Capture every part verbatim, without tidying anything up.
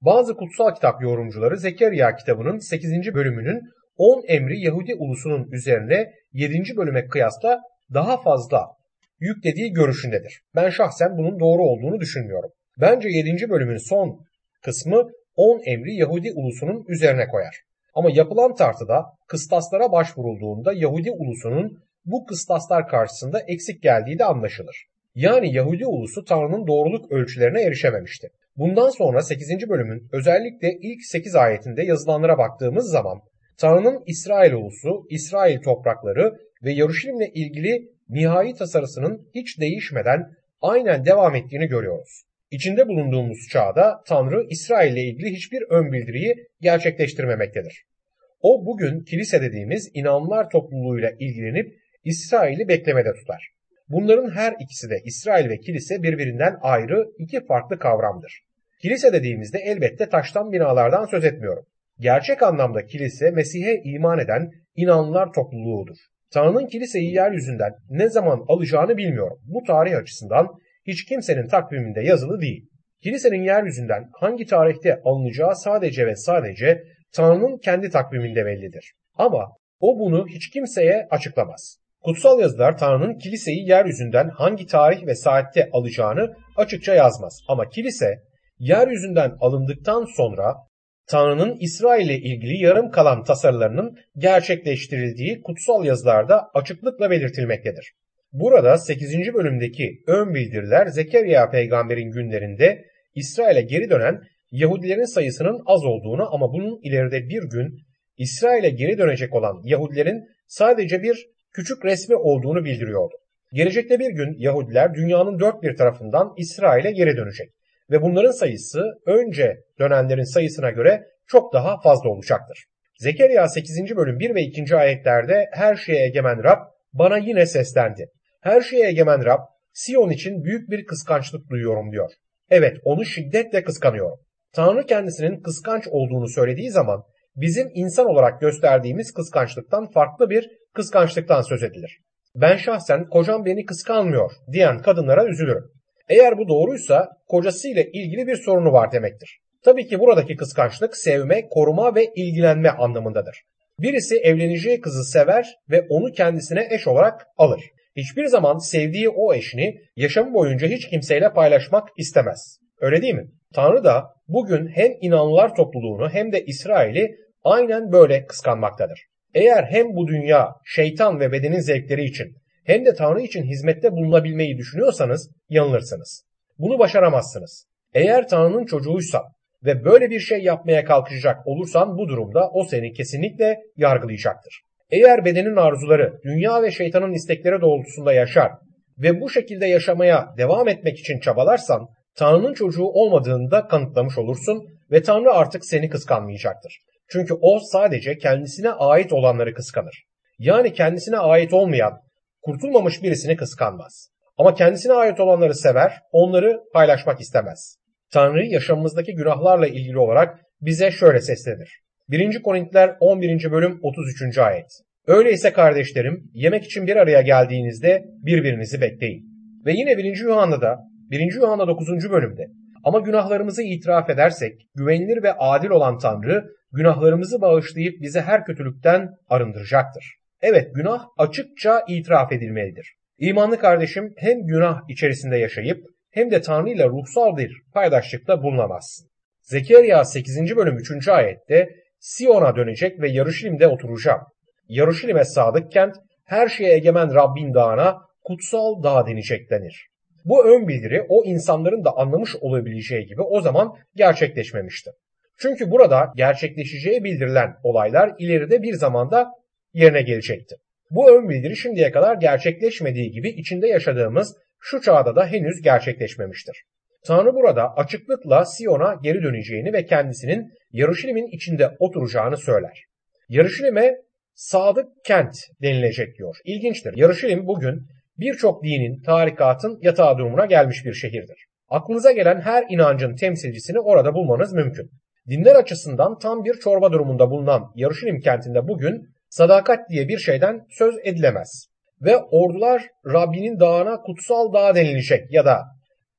Bazı kutsal kitap yorumcuları Zekeriya kitabının sekizinci bölümünün on emri Yahudi ulusunun üzerine yedinci bölüme kıyasla daha fazla yüklediği görüşündedir. Ben şahsen bunun doğru olduğunu düşünmüyorum. Bence yedinci bölümün son kısmı on emri Yahudi ulusunun üzerine koyar. Ama yapılan tartıda kıstaslara başvurulduğunda Yahudi ulusunun bu kıstaslar karşısında eksik geldiği de anlaşılır. Yani Yahudi ulusu Tanrı'nın doğruluk ölçülerine erişememişti. Bundan sonra sekizinci bölümün özellikle ilk sekiz ayetinde yazılanlara baktığımız zaman Tanrı'nın İsrail ulusu, İsrail toprakları ve Yeruşalim'le ilgili nihai tasarısının hiç değişmeden aynen devam ettiğini görüyoruz. İçinde bulunduğumuz çağda Tanrı İsrail'le ilgili hiçbir ön bildiriyi gerçekleştirmemektedir. O bugün kilise dediğimiz inananlar topluluğuyla ilgilenip İsrail'i beklemede tutar. Bunların her ikisi de İsrail ve kilise birbirinden ayrı iki farklı kavramdır. Kilise dediğimizde elbette taştan binalardan söz etmiyorum. Gerçek anlamda kilise Mesih'e iman eden inananlar topluluğudur. Tanrı'nın kiliseyi yeryüzünden ne zaman alacağını bilmiyorum. Bu tarih açısından hiç kimsenin takviminde yazılı değil. Kilisenin yeryüzünden hangi tarihte alınacağı sadece ve sadece Tanrı'nın kendi takviminde bellidir. Ama o bunu hiç kimseye açıklamaz. Kutsal yazılar Tanrı'nın kiliseyi yeryüzünden hangi tarih ve saatte alacağını açıkça yazmaz. Ama kilise yeryüzünden alındıktan sonra Tanrı'nın İsrail ile ilgili yarım kalan tasarılarının gerçekleştirildiği kutsal yazılarda açıklıkla belirtilmektedir. Burada sekizinci bölümdeki ön bildiriler Zekeriya peygamberin günlerinde İsrail'e geri dönen Yahudilerin sayısının az olduğunu ama bunun ileride bir gün İsrail'e geri dönecek olan Yahudilerin sadece bir küçük resmi olduğunu bildiriyordu. Gelecekte bir gün Yahudiler dünyanın dört bir tarafından İsrail'e geri dönecek ve bunların sayısı önce dönenlerin sayısına göre çok daha fazla olacaktır. Zekeriya sekizinci bölüm bir ve ikinci ayetlerde her şeye egemen Rab bana yine seslendi. Her şeye egemen Rab Sion için büyük bir kıskançlık duyuyorum diyor. Evet, onu şiddetle kıskanıyorum. Tanrı kendisinin kıskanç olduğunu söylediği zaman bizim insan olarak gösterdiğimiz kıskançlıktan farklı bir kıskançlıktan söz edilir. Ben şahsen kocam beni kıskanmıyor diyen kadınlara üzülürüm. Eğer bu doğruysa kocasıyla ilgili bir sorunu var demektir. Tabii ki buradaki kıskançlık sevme, koruma ve ilgilenme anlamındadır. Birisi evleneceği kızı sever ve onu kendisine eş olarak alır. Hiçbir zaman sevdiği o eşini yaşamı boyunca hiç kimseyle paylaşmak istemez. Öyle değil mi? Tanrı da bugün hem inanlılar topluluğunu hem de İsrail'i aynen böyle kıskanmaktadır. Eğer hem bu dünya, şeytan ve bedenin zevkleri için hem de Tanrı için hizmette bulunabilmeyi düşünüyorsanız yanılırsınız. Bunu başaramazsınız. Eğer Tanrı'nın çocuğuysan ve böyle bir şey yapmaya kalkışacak olursan bu durumda o seni kesinlikle yargılayacaktır. Eğer bedenin arzuları, dünya ve şeytanın istekleri doğrultusunda yaşar ve bu şekilde yaşamaya devam etmek için çabalarsan Tanrı'nın çocuğu olmadığını da kanıtlamış olursun ve Tanrı artık seni kıskanmayacaktır. Çünkü o sadece kendisine ait olanları kıskanır. Yani kendisine ait olmayan, kurtulmamış birisini kıskanmaz. Ama kendisine ait olanları sever, onları paylaşmak istemez. Tanrı yaşamımızdaki günahlarla ilgili olarak bize şöyle seslenir. birinci Korintiler on birinci bölüm otuz üçüncü ayet. Öyleyse kardeşlerim, yemek için bir araya geldiğinizde birbirinizi bekleyin. Ve yine birinci Yuhanna'da, birinci Yuhanna dokuzuncu bölümde, ama günahlarımızı itiraf edersek, güvenilir ve adil olan Tanrı, günahlarımızı bağışlayıp bizi her kötülükten arındıracaktır. Evet, günah açıkça itiraf edilmelidir. İmanlı kardeşim, hem günah içerisinde yaşayıp hem de Tanrı ile ruhsal bir paydaşlıkta bulunamazsın. Zekeriya sekizinci bölüm üçüncü ayette Sion'a dönecek ve Yeruşalim'de oturacağım. Yeruşalim'e sadık kent, her şeye egemen Rabbin dağına kutsal dağ denecek denir. Bu ön bildiri o insanların da anlamış olabileceği gibi o zaman gerçekleşmemişti. Çünkü burada gerçekleşeceği bildirilen olaylar ileride bir zamanda yerine gelecekti. Bu ön bildiri şimdiye kadar gerçekleşmediği gibi içinde yaşadığımız şu çağda da henüz gerçekleşmemiştir. Tanrı burada açıklıkla Sion'a geri döneceğini ve kendisinin Yeruşalim'in içinde oturacağını söyler. Yeruşalim'e sadık kent denilecek diyor. İlginçtir. Yeruşalim bugün birçok dinin, tarikatın yatağı durumuna gelmiş bir şehirdir. Aklınıza gelen her inancın temsilcisini orada bulmanız mümkün. Dinler açısından tam bir çorba durumunda bulunan Yeruşalim kentinde bugün sadakat diye bir şeyden söz edilemez. Ve ordular Rabbinin dağına kutsal dağ denilecek ya da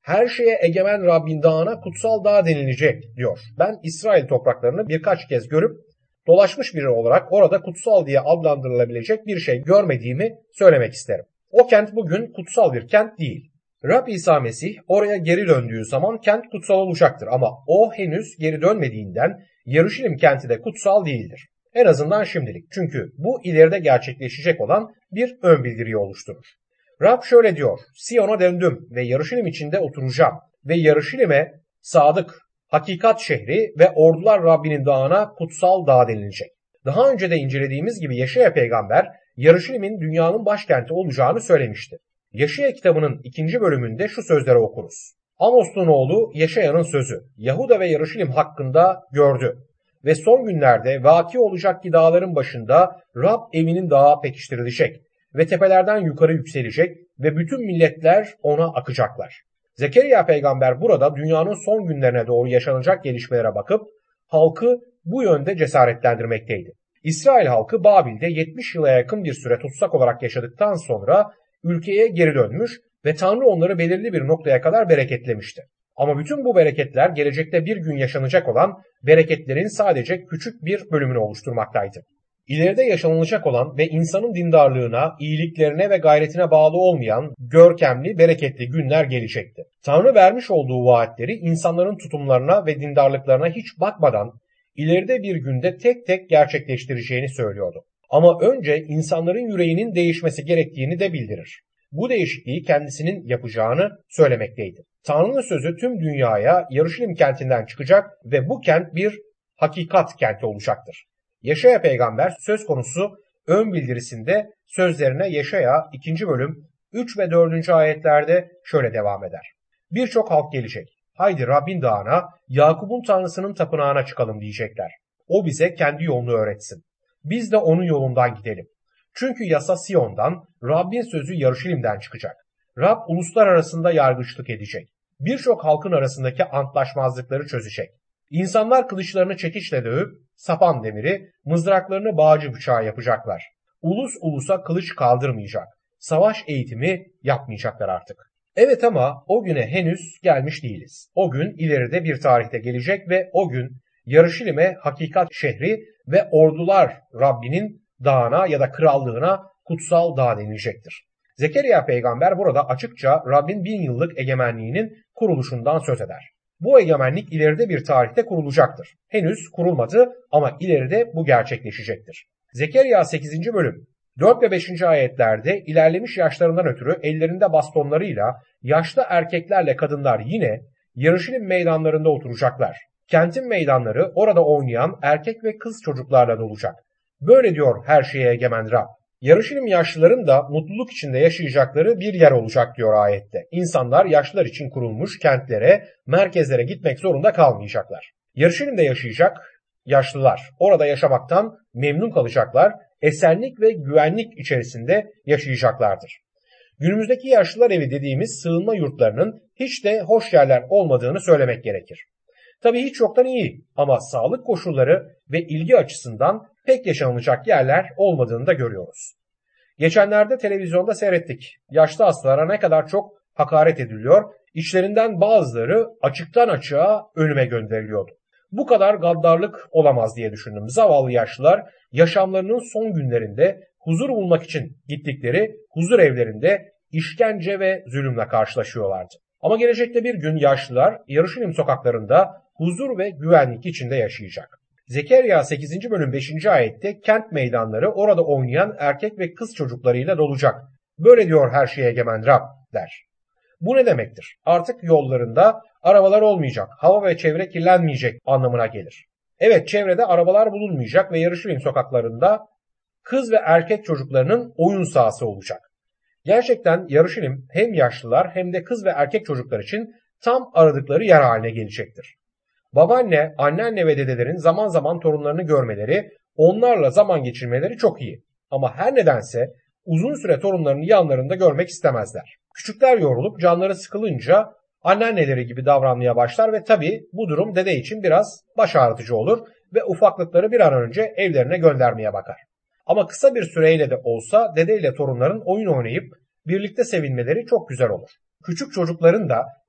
Her şeye egemen Rabbin dağına kutsal dağ denilecek diyor. Ben İsrail topraklarını birkaç kez görüp dolaşmış biri olarak orada kutsal diye adlandırılabilecek bir şey görmediğimi söylemek isterim. O kent bugün kutsal bir kent değil. Rab İsa Mesih oraya geri döndüğü zaman kent kutsal olacaktır ama o henüz geri dönmediğinden Yeruşalim kenti de kutsal değildir. En azından şimdilik. Çünkü bu ileride gerçekleşecek olan bir ön bildiriyi oluşturur. Rab şöyle diyor: Siyon'a döndüm ve Yeruşalim içinde oturacağım ve Yeruşalim'e sadık, hakikat şehri ve ordular Rabbinin dağına kutsal dağ denilecek. Daha önce de incelediğimiz gibi Yeşaya peygamber Yeruşalim'in dünyanın başkenti olacağını söylemişti. Yeşaya kitabının ikinci bölümünde şu sözleri okuruz. Amos'un oğlu Yeşaya'nın sözü Yahuda ve Yeruşalim hakkında gördü. Ve son günlerde vaki olacak ki dağların başında Rab evinin dağı pekiştirilecek ve tepelerden yukarı yükselecek ve bütün milletler ona akacaklar. Zekeriya peygamber burada dünyanın son günlerine doğru yaşanacak gelişmelere bakıp halkı bu yönde cesaretlendirmekteydi. İsrail halkı Babil'de yetmiş yıla yakın bir süre tutsak olarak yaşadıktan sonra ülkeye geri dönmüş ve Tanrı onları belirli bir noktaya kadar bereketlemişti. Ama bütün bu bereketler gelecekte bir gün yaşanacak olan bereketlerin sadece küçük bir bölümünü oluşturmaktaydı. İleride yaşanılacak olan ve insanın dindarlığına, iyiliklerine ve gayretine bağlı olmayan görkemli, bereketli günler gelecekti. Tanrı vermiş olduğu vaatleri insanların tutumlarına ve dindarlıklarına hiç bakmadan ileride bir günde tek tek gerçekleştireceğini söylüyordu. Ama önce insanların yüreğinin değişmesi gerektiğini de bildirir. Bu değişikliği kendisinin yapacağını söylemekteydi. Tanrı'nın sözü tüm dünyaya Yeruşalim kentinden çıkacak ve bu kent bir hakikat kenti olacaktır. Yeşaya peygamber söz konusu ön bildirisinde sözlerine Yeşaya ikinci bölüm üç ve dördüncü ayetlerde şöyle devam eder. Birçok halk gelecek. Haydi Rabbin dağına, Yakup'un Tanrısının tapınağına çıkalım diyecekler. O bize kendi yolunu öğretsin. Biz de onun yolundan gidelim. Çünkü yasa Siyon'dan, Rabbin sözü Yeruşalim'den çıkacak. Rab uluslar arasında yargıçlık edecek. Birçok halkın arasındaki antlaşmazlıkları çözecek. İnsanlar kılıçlarını çekiçle dövüp sapan demiri, mızraklarını bağcı bıçağı yapacaklar. Ulus ulusa kılıç kaldırmayacak. Savaş eğitimi yapmayacaklar artık. Evet ama o güne henüz gelmiş değiliz. O gün ileride bir tarihte gelecek ve o gün Yeruşalim'e hakikat şehri ve ordular Rabbinin dağına ya da krallığına kutsal dağ denilecektir. Zekeriya peygamber burada açıkça Rabbin bin yıllık egemenliğinin kuruluşundan söz eder. Bu egemenlik ileride bir tarihte kurulacaktır. Henüz kurulmadı ama ileride bu gerçekleşecektir. Zekeriya sekizinci bölüm dört ve beşinci ayetlerde ilerlemiş yaşlarından ötürü ellerinde bastonlarıyla yaşlı erkeklerle kadınlar yine Yeruşalim meydanlarında oturacaklar. Kentin meydanları orada oynayan erkek ve kız çocuklarla dolacak. Böyle diyor her şeye egemen Rab. Yeruşalim yaşlıların da mutluluk içinde yaşayacakları bir yer olacak diyor ayette. İnsanlar yaşlılar için kurulmuş kentlere, merkezlere gitmek zorunda kalmayacaklar. Yeruşalim'de yaşayacak yaşlılar orada yaşamaktan memnun kalacaklar, esenlik ve güvenlik içerisinde yaşayacaklardır. Günümüzdeki yaşlılar evi dediğimiz sığınma yurtlarının hiç de hoş yerler olmadığını söylemek gerekir. Tabii hiç yoktan iyi ama sağlık koşulları ve ilgi açısından pek yaşanılacak yerler olmadığını da görüyoruz. Geçenlerde televizyonda seyrettik. Yaşlı hastalara ne kadar çok hakaret ediliyor, içlerinden bazıları açıktan açığa ölüme gönderiliyordu. Bu kadar gaddarlık olamaz diye düşündüm. Zavallı yaşlılar yaşamlarının son günlerinde huzur bulmak için gittikleri huzur evlerinde işkence ve zulümle karşılaşıyorlardı. Ama gelecekte bir gün yaşlılar Yeruşalim sokaklarında huzur ve güvenlik içinde yaşayacak. Zekeriya sekizinci bölüm beşinci ayette kent meydanları orada oynayan erkek ve kız çocuklarıyla dolacak. Böyle diyor her şeye egemen Rab der. Bu ne demektir? Artık yollarında arabalar olmayacak, hava ve çevre kirlenmeyecek anlamına gelir. Evet, çevrede arabalar bulunmayacak ve Yeruşalim sokaklarında kız ve erkek çocuklarının oyun sahası olacak. Gerçekten Yeruşalim hem yaşlılar hem de kız ve erkek çocuklar için tam aradıkları yer haline gelecektir. Babaanne, anneanne ve dedelerin zaman zaman torunlarını görmeleri, onlarla zaman geçirmeleri çok iyi. Ama her nedense uzun süre torunlarını yanlarında görmek istemezler. Küçükler yorulup canları sıkılınca anneanneleri gibi davranmaya başlar ve tabii bu durum dede için biraz baş ağrıtıcı olur ve ufaklıkları bir an önce evlerine göndermeye bakar. Ama kısa bir süreyle de olsa dede ile torunların oyun oynayıp birlikte sevinmeleri çok güzel olur. Küçük çocukların da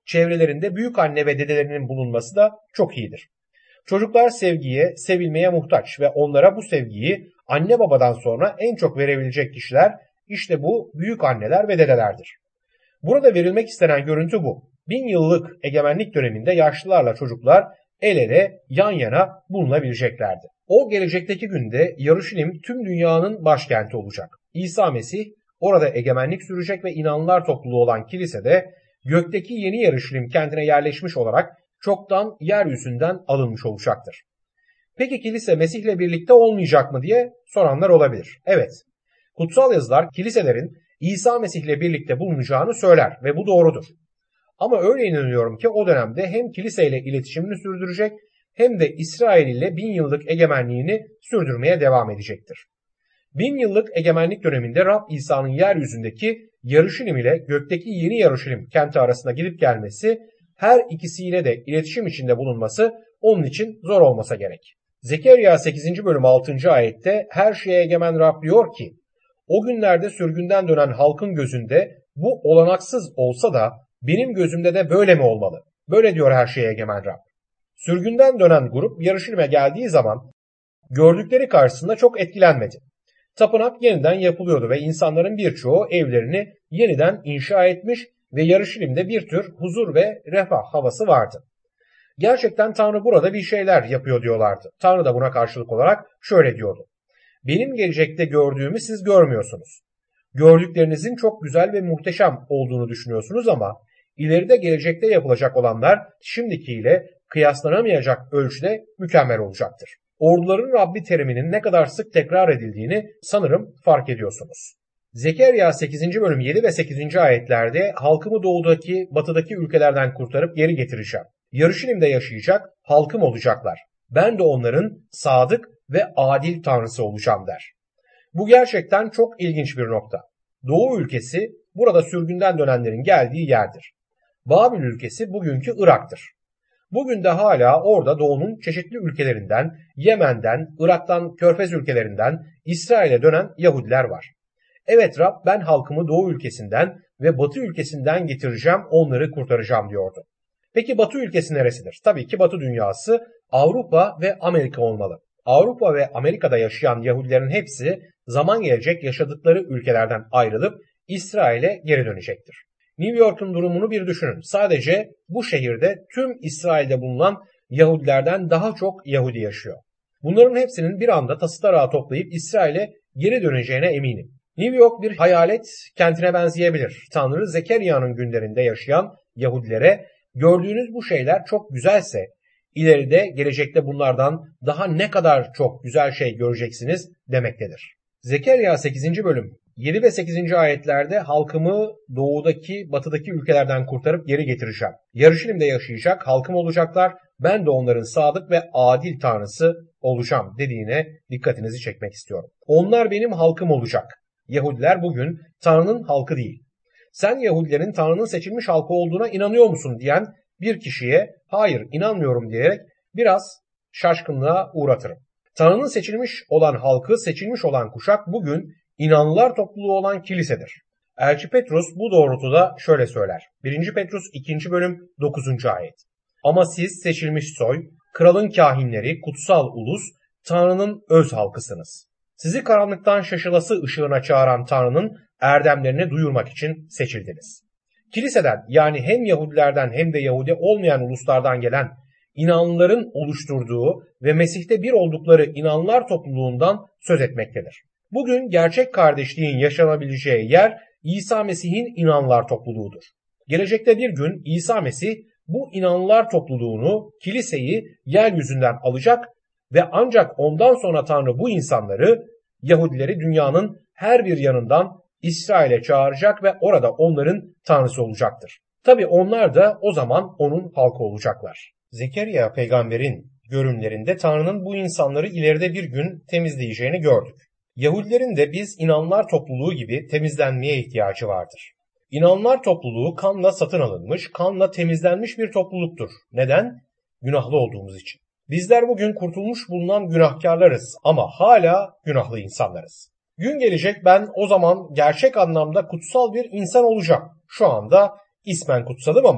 çevrelerinde büyük anne ve dedelerinin bulunması da çok iyidir. Çocuklar sevgiye, sevilmeye muhtaç ve onlara bu sevgiyi anne babadan sonra en çok verebilecek kişiler işte bu büyük anneler ve dedelerdir. Burada verilmek istenen görüntü bu. Bin yıllık egemenlik döneminde yaşlılarla çocuklar el ele yan yana bulunabileceklerdi. O gelecekteki günde Yaruşilim tüm dünyanın başkenti olacak. İsa Mesih orada egemenlik sürecek ve inanlılar topluluğu olan kilisede gökteki yeni Yaruşilim kentine yerleşmiş olarak çoktan yeryüzünden alınmış olacaktır. Peki kilise Mesih'le birlikte olmayacak mı diye soranlar olabilir. Evet, kutsal yazılar kiliselerin İsa Mesih'le birlikte bulunacağını söyler ve bu doğrudur. Ama öyle inanıyorum ki o dönemde hem kiliseyle iletişimini sürdürecek hem de İsrail ile bin yıllık egemenliğini sürdürmeye devam edecektir. Bin yıllık egemenlik döneminde Rab İsa'nın yeryüzündeki Yaruşilim ile gökteki yeni Yaruşilim kenti arasında gidip gelmesi, her ikisiyle de iletişim içinde bulunması onun için zor olmasa gerek. Zekeriya sekizinci bölüm altıncı ayette her şeye egemen Rab diyor ki, o günlerde sürgünden dönen halkın gözünde bu olanaksız olsa da benim gözümde de böyle mi olmalı? Böyle diyor her şeye egemen Rab. Sürgünden dönen grup Yaruşilim'e geldiği zaman gördükleri karşısında çok etkilenmedi. Tapınak yeniden yapılıyordu ve insanların birçoğu evlerini yeniden inşa etmiş ve Yaruşilim'de bir tür huzur ve refah havası vardı. Gerçekten Tanrı burada bir şeyler yapıyor diyorlardı. Tanrı da buna karşılık olarak şöyle diyordu. Benim gelecekte gördüğümü siz görmüyorsunuz. Gördüklerinizin çok güzel ve muhteşem olduğunu düşünüyorsunuz ama ileride gelecekte yapılacak olanlar şimdikiyle kıyaslanamayacak ölçüde mükemmel olacaktır. Orduların Rabbi teriminin ne kadar sık tekrar edildiğini sanırım fark ediyorsunuz. Zekeriya sekizinci bölüm yedi ve sekizinci ayetlerde halkımı doğudaki, batıdaki ülkelerden kurtarıp geri getireceğim. Yaruşilim'de yaşayacak halkım olacaklar. Ben de onların sadık ve adil tanrısı olacağım der. Bu gerçekten çok ilginç bir nokta. Doğu ülkesi burada sürgünden dönenlerin geldiği yerdir. Babil ülkesi bugünkü Irak'tır. Bugün de hala orada Doğu'nun çeşitli ülkelerinden, Yemen'den, Irak'tan, Körfez ülkelerinden İsrail'e dönen Yahudiler var. Evet Rab ben halkımı Doğu ülkesinden ve Batı ülkesinden getireceğim, onları kurtaracağım diyordu. Peki Batı ülkesi neresidir? Tabii ki Batı dünyası Avrupa ve Amerika olmalı. Avrupa ve Amerika'da yaşayan Yahudilerin hepsi zaman gelecek yaşadıkları ülkelerden ayrılıp İsrail'e geri dönecektir. New York'un durumunu bir düşünün. Sadece bu şehirde tüm İsrail'de bulunan Yahudilerden daha çok Yahudi yaşıyor. Bunların hepsinin bir anda tası tarağı toplayıp İsrail'e geri döneceğine eminim. New York bir hayalet kentine benzeyebilir. Tanrı Zekeriya'nın günlerinde yaşayan Yahudilere gördüğünüz bu şeyler çok güzelse ileride gelecekte bunlardan daha ne kadar çok güzel şey göreceksiniz demektedir. Zekeriya sekizinci bölüm yedi ve sekizinci ayetlerde halkımı doğudaki, batıdaki ülkelerden kurtarıp geri getireceğim. Yaruşilim'de yaşayacak halkım olacaklar. Ben de onların sadık ve adil tanrısı olacağım dediğine dikkatinizi çekmek istiyorum. Onlar benim halkım olacak. Yahudiler bugün Tanrı'nın halkı değil. Sen Yahudilerin Tanrı'nın seçilmiş halkı olduğuna inanıyor musun diyen bir kişiye hayır inanmıyorum diyerek biraz şaşkınlığa uğratırım. Tanrı'nın seçilmiş olan halkı, seçilmiş olan kuşak bugün inanlılar topluluğu olan kilisedir. Elçi Petrus bu doğrultuda şöyle söyler. birinci Petrus ikinci bölüm dokuzuncu ayet. Ama siz seçilmiş soy, kralın kahinleri, kutsal ulus, Tanrı'nın öz halkısınız. Sizi karanlıktan şaşılası ışığına çağıran Tanrı'nın erdemlerini duyurmak için seçildiniz. Kiliseden yani hem Yahudilerden hem de Yahudi olmayan uluslardan gelen inanlıların oluşturduğu ve Mesih'te bir oldukları inanlılar topluluğundan söz etmektedir. Bugün gerçek kardeşliğin yaşanabileceği yer İsa Mesih'in inanlılar topluluğudur. Gelecekte bir gün İsa Mesih bu inanlılar topluluğunu, kiliseyi yeryüzünden alacak ve ancak ondan sonra Tanrı bu insanları, Yahudileri dünyanın her bir yanından İsrail'e çağıracak ve orada onların tanrısı olacaktır. Tabi onlar da o zaman onun halkı olacaklar. Zekeriya peygamberin görünlerinde Tanrı'nın bu insanları ileride bir gün temizleyeceğini gördük. Yahudilerin de biz inanlar topluluğu gibi temizlenmeye ihtiyacı vardır. İnanlar topluluğu kanla satın alınmış, kanla temizlenmiş bir topluluktur. Neden? Günahlı olduğumuz için. Bizler bugün kurtulmuş bulunan günahkarlarız ama hala günahlı insanlarız. Gün gelecek ben o zaman gerçek anlamda kutsal bir insan olacağım. Şu anda ismen kutsalım ama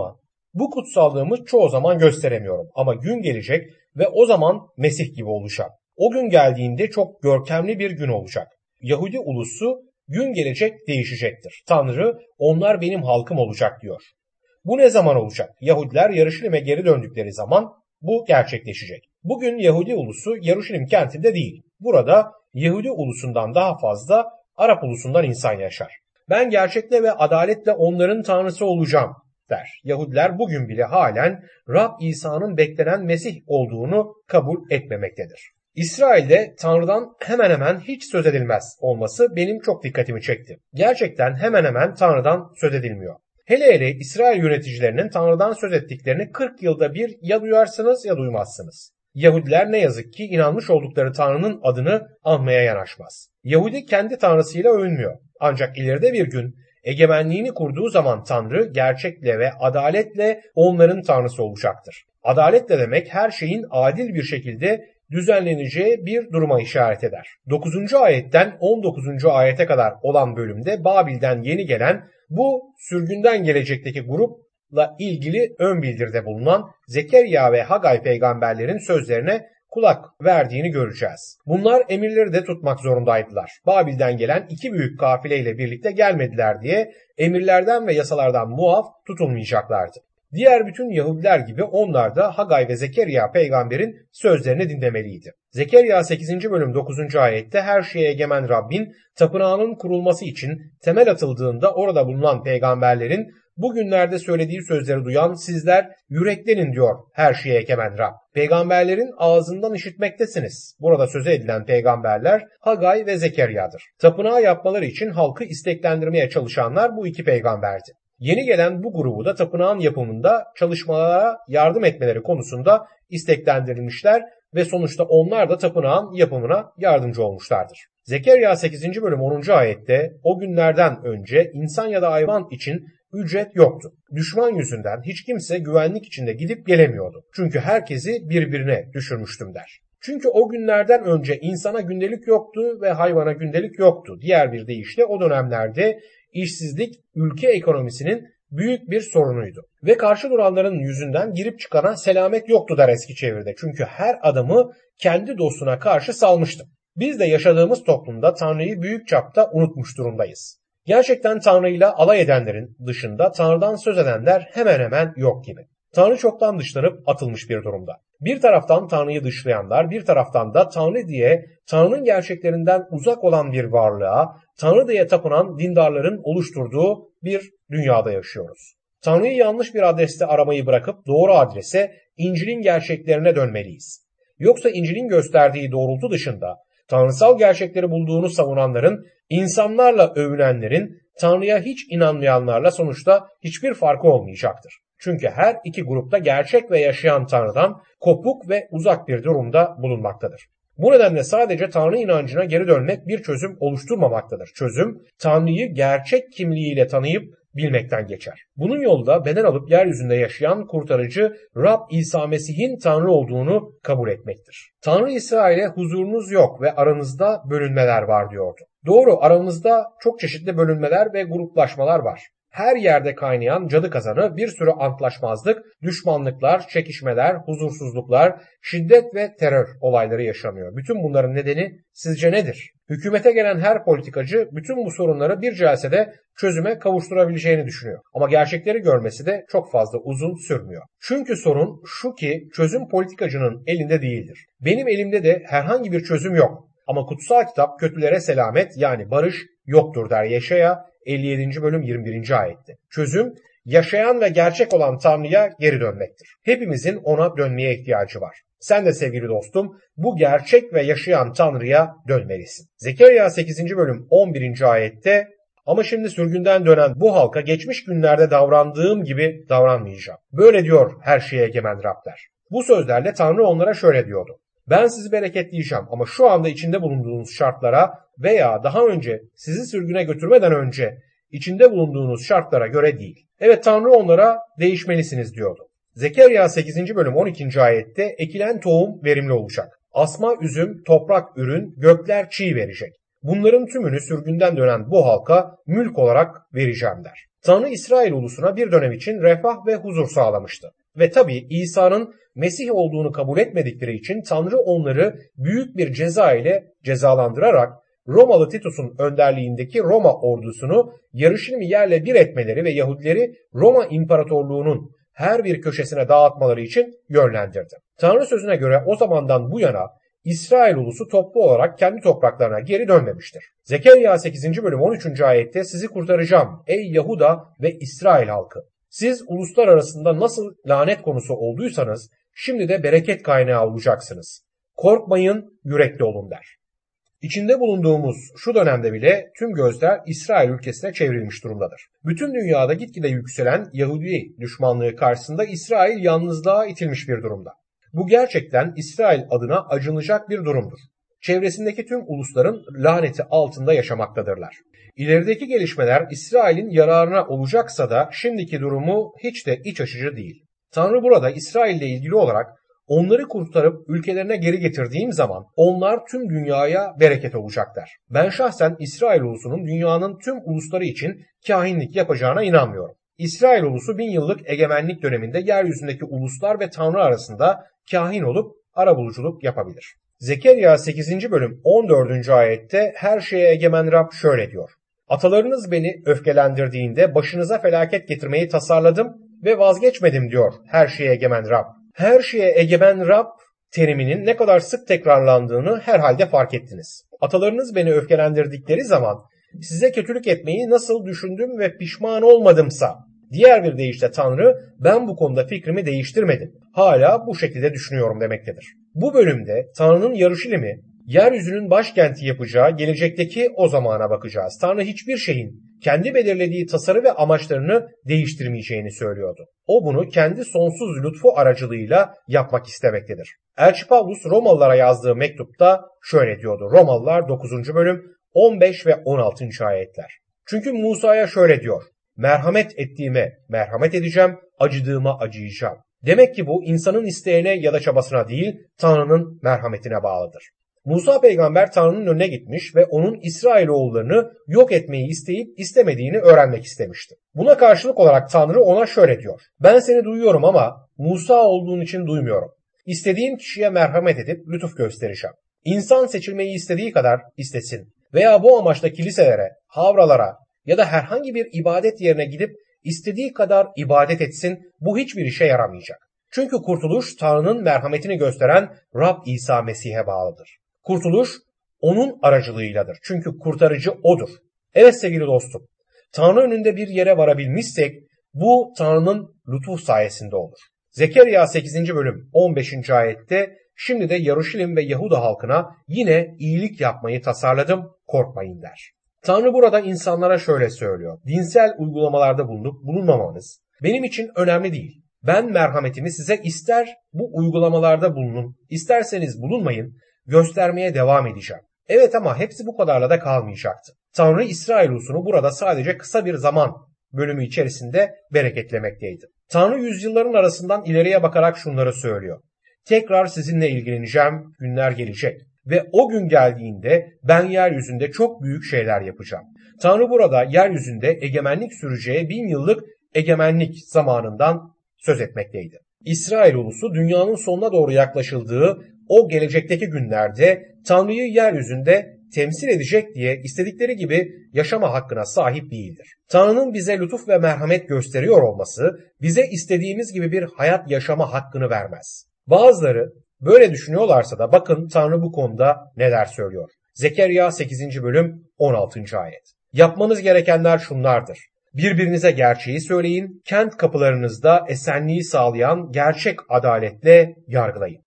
Bu kutsallığımı çoğu zaman gösteremiyorum ama gün gelecek ve o zaman Mesih gibi olacak. O gün geldiğinde çok görkemli bir gün olacak. Yahudi ulusu gün gelecek değişecektir. Tanrı onlar benim halkım olacak diyor. Bu ne zaman olacak? Yahudiler Yaruşilim'e geri döndükleri zaman bu gerçekleşecek. Bugün Yahudi ulusu Yaruşilim kentinde değil. Burada Yahudi ulusundan daha fazla Arap ulusundan insan yaşar. Ben gerçekle ve adaletle onların tanrısı olacağım der. Yahudiler bugün bile halen Rab İsa'nın beklenen Mesih olduğunu kabul etmemektedir. İsrail'de Tanrı'dan hemen hemen hiç söz edilmez olması benim çok dikkatimi çekti. Gerçekten hemen hemen Tanrı'dan söz edilmiyor. Hele hele İsrail yöneticilerinin Tanrı'dan söz ettiklerini kırk yılda bir ya duyarsınız ya duymazsınız. Yahudiler ne yazık ki inanmış oldukları Tanrı'nın adını anmaya yanaşmaz. Yahudi kendi Tanrısıyla övünmüyor. Ancak ileride bir gün egemenliğini kurduğu zaman Tanrı gerçekle ve adaletle onların Tanrısı olacaktır. Adaletle demek her şeyin adil bir şekilde düzenleneceği bir duruma işaret eder. dokuzuncu ayetten on dokuzuncu ayete kadar olan bölümde Babil'den yeni gelen bu sürgünden gelecekteki grupla ilgili ön bildiride bulunan Zekeriya ve Hagay peygamberlerin sözlerine kulak verdiğini göreceğiz. Bunlar emirleri de tutmak zorundaydılar. Babil'den gelen iki büyük kafileyle birlikte gelmediler diye emirlerden ve yasalardan muaf tutulmayacaklardı. Diğer bütün Yahudiler gibi onlar da Hagay ve Zekeriya peygamberin sözlerini dinlemeliydi. Zekeriya sekizinci bölüm dokuzuncu ayette her şeye egemen Rabbin tapınağının kurulması için temel atıldığında orada bulunan peygamberlerin bugünlerde söylediği sözleri duyan sizler yüreklenin diyor her şeye egemen Rab. Peygamberlerin ağzından işitmektesiniz. Burada söze edilen peygamberler Hagay ve Zekeriya'dır. Tapınağı yapmaları için halkı isteklendirmeye çalışanlar bu iki peygamberdi. Yeni gelen bu grubu da tapınağın yapımında çalışmalara yardım etmeleri konusunda isteklendirilmişler ve sonuçta onlar da tapınağın yapımına yardımcı olmuşlardır. Zekeriya sekizinci bölüm onuncu ayette o günlerden önce insan ya da hayvan için ücret yoktu. Düşman yüzünden hiç kimse güvenlik içinde gidip gelemiyordu. Çünkü herkesi birbirine düşürmüştüm der. Çünkü o günlerden önce insana gündelik yoktu ve hayvana gündelik yoktu. Diğer bir deyişle o dönemlerde işsizlik ülke ekonomisinin büyük bir sorunuydu. Ve karşı duranların yüzünden girip çıkana selamet yoktu der eski çeviride. Çünkü her adamı kendi dostuna karşı salmıştı. Biz de yaşadığımız toplumda Tanrı'yı büyük çapta unutmuş durumdayız. Gerçekten Tanrı'yla alay edenlerin dışında Tanrı'dan söz edenler hemen hemen yok gibi. Tanrı çoktan dışlanıp atılmış bir durumda. Bir taraftan Tanrı'yı dışlayanlar, bir taraftan da Tanrı diye Tanrı'nın gerçeklerinden uzak olan bir varlığa, Tanrı diye tapınan dindarların oluşturduğu bir dünyada yaşıyoruz. Tanrı'yı yanlış bir adreste aramayı bırakıp doğru adrese, İncil'in gerçeklerine dönmeliyiz. Yoksa İncil'in gösterdiği doğrultu dışında tanrısal gerçekleri bulduğunu savunanların, insanlarla övünenlerin, Tanrı'ya hiç inanmayanlarla sonuçta hiçbir farkı olmayacaktır. Çünkü her iki grupta gerçek ve yaşayan Tanrı'dan kopuk ve uzak bir durumda bulunmaktadır. Bu nedenle sadece Tanrı inancına geri dönmek bir çözüm oluşturmamaktadır. Çözüm, Tanrı'yı gerçek kimliğiyle tanıyıp bilmekten geçer. Bunun yolu da beden alıp yeryüzünde yaşayan kurtarıcı Rab İsa Mesih'in Tanrı olduğunu kabul etmektir. Tanrı İsrail'e huzurunuz yok ve aranızda bölünmeler var diyordu. Doğru, aramızda çok çeşitli bölünmeler ve gruplaşmalar var. Her yerde kaynayan cadı kazanı bir sürü antlaşmazlık, düşmanlıklar, çekişmeler, huzursuzluklar, şiddet ve terör olayları yaşanıyor. Bütün bunların nedeni sizce nedir? Hükümete gelen her politikacı bütün bu sorunları bir celsede çözüme kavuşturabileceğini düşünüyor. Ama gerçekleri görmesi de çok fazla uzun sürmüyor. Çünkü sorun şu ki çözüm politikacının elinde değildir. Benim elimde de herhangi bir çözüm yok. Ama kutsal kitap kötülere selamet yani barış yoktur der Yeşaya elli yedinci bölüm yirmi birinci ayette. Çözüm yaşayan ve gerçek olan Tanrı'ya geri dönmektir. Hepimizin ona dönmeye ihtiyacı var. Sen de sevgili dostum bu gerçek ve yaşayan Tanrı'ya dönmelisin. Zekeriya sekizinci bölüm on birinci ayette ama şimdi sürgünden dönen bu halka geçmiş günlerde davrandığım gibi davranmayacağım. Böyle diyor her şeye egemen Rab der. Bu sözlerle Tanrı onlara şöyle diyordu. Ben sizi bereketleyeceğim ama şu anda içinde bulunduğunuz şartlara veya daha önce sizi sürgüne götürmeden önce içinde bulunduğunuz şartlara göre değil. Evet Tanrı onlara değişmelisiniz diyordu. Zekeriya sekizinci bölüm on ikinci ayette ekilen tohum verimli olacak. Asma üzüm, toprak ürün, gökler çiğ verecek. Bunların tümünü sürgünden dönen bu halka mülk olarak vereceğim der. Tanrı İsrail ulusuna bir dönem için refah ve huzur sağlamıştı. Ve tabii İsa'nın Mesih olduğunu kabul etmedikleri için Tanrı onları büyük bir ceza ile cezalandırarak Romalı Titus'un önderliğindeki Roma ordusunu Yarışilim'i yerle bir etmeleri ve Yahudileri Roma İmparatorluğu'nun her bir köşesine dağıtmaları için yönlendirdi. Tanrı sözüne göre o zamandan bu yana İsrail ulusu toplu olarak kendi topraklarına geri dönmemiştir. Zekeriya sekizinci bölüm on üçüncü ayette sizi kurtaracağım ey Yahuda ve İsrail halkı. Siz uluslar arasında nasıl lanet konusu olduysanız şimdi de bereket kaynağı olacaksınız. Korkmayın, yürekli olun der. İçinde bulunduğumuz şu dönemde bile tüm gözler İsrail ülkesine çevrilmiş durumdadır. Bütün dünyada gitgide yükselen Yahudi düşmanlığı karşısında İsrail yalnızlığa itilmiş bir durumda. Bu gerçekten İsrail adına acınacak bir durumdur. Çevresindeki tüm ulusların laneti altında yaşamaktadırlar. İlerideki gelişmeler İsrail'in yararına olacaksa da şimdiki durumu hiç de iç açıcı değil. Tanrı burada İsrail ile ilgili olarak onları kurtarıp ülkelerine geri getirdiğim zaman onlar tüm dünyaya bereket olacaklar. Ben şahsen İsrail ulusunun dünyanın tüm ulusları için kahinlik yapacağına inanmıyorum. İsrail ulusu bin yıllık egemenlik döneminde yeryüzündeki uluslar ve Tanrı arasında kahin olup arabuluculuk yapabilir. Zekeriya sekizinci bölüm on dördüncü ayette her şeye egemen Rab şöyle diyor. Atalarınız beni öfkelendirdiğinde başınıza felaket getirmeyi tasarladım ve vazgeçmedim diyor her şeye egemen Rab. Her şeye egemen Rab teriminin ne kadar sık tekrarlandığını herhalde fark ettiniz. Atalarınız beni öfkelendirdikleri zaman size kötülük etmeyi nasıl düşündüm ve pişman olmadımsa, diğer bir deyişle Tanrı ben bu konuda fikrimi değiştirmedim. Hala bu şekilde düşünüyorum demektedir. Bu bölümde Tanrı'nın Yarışilim'i yeryüzünün başkenti yapacağı gelecekteki o zamana bakacağız. Tanrı hiçbir şeyin kendi belirlediği tasarı ve amaçlarını değiştirmeyeceğini söylüyordu. O bunu kendi sonsuz lütfu aracılığıyla yapmak istemektedir. Elçi Pavlus Romalılara yazdığı mektupta şöyle diyordu. Romalılar dokuzuncu bölüm on beş ve on altıncı ayetler. Çünkü Musa'ya şöyle diyor. Merhamet ettiğime merhamet edeceğim, acıdığıma acıyacağım. Demek ki bu insanın isteğine ya da çabasına değil, Tanrı'nın merhametine bağlıdır. Musa peygamber Tanrı'nın önüne gitmiş ve onun İsrailoğullarını yok etmeyi isteyip istemediğini öğrenmek istemişti. Buna karşılık olarak Tanrı ona şöyle diyor. Ben seni duyuyorum ama Musa olduğun için duymuyorum. İstediğim kişiye merhamet edip lütuf göstereceğim. İnsan seçilmeyi istediği kadar istesin veya bu amaçla kiliselere, havralara ya da herhangi bir ibadet yerine gidip istediği kadar ibadet etsin, bu hiçbir işe yaramayacak. Çünkü kurtuluş Tanrı'nın merhametini gösteren Rab İsa Mesih'e bağlıdır. Kurtuluş onun aracılığıyladır. Çünkü kurtarıcı odur. Evet sevgili dostum, Tanrı önünde bir yere varabilmişsek bu Tanrı'nın lütfu sayesinde olur. Zekeriya sekizinci bölüm on beşinci ayette şimdi de Yarışilim ve Yahuda halkına yine iyilik yapmayı tasarladım, korkmayın der. Tanrı burada insanlara şöyle söylüyor. Dinsel uygulamalarda bulunup bulunmamanız benim için önemli değil. Ben merhametimi size ister bu uygulamalarda bulunun, isterseniz bulunmayın, göstermeye devam edeceğim. Evet ama hepsi bu kadarla da kalmayacaktı. Tanrı İsrail ulusunu burada sadece kısa bir zaman bölümü içerisinde bereketlemekteydi. Tanrı yüzyılların arasından ileriye bakarak şunları söylüyor. Tekrar sizinle ilgileneceğim, günler gelecek. Ve o gün geldiğinde ben yeryüzünde çok büyük şeyler yapacağım. Tanrı burada yeryüzünde egemenlik süreceği bin yıllık egemenlik zamanından söz etmekteydi. İsrail ulusu dünyanın sonuna doğru yaklaşıldığı o gelecekteki günlerde Tanrı'yı yeryüzünde temsil edecek diye istedikleri gibi yaşama hakkına sahip değildir. Tanrı'nın bize lütuf ve merhamet gösteriyor olması bize istediğimiz gibi bir hayat yaşama hakkını vermez. Bazıları böyle düşünüyorlarsa da bakın Tanrı bu konuda neler söylüyor. Zekeriya sekizinci bölüm on altıncı ayet. Yapmanız gerekenler şunlardır. Birbirinize gerçeği söyleyin, kent kapılarınızda esenliği sağlayan gerçek adaletle yargılayın.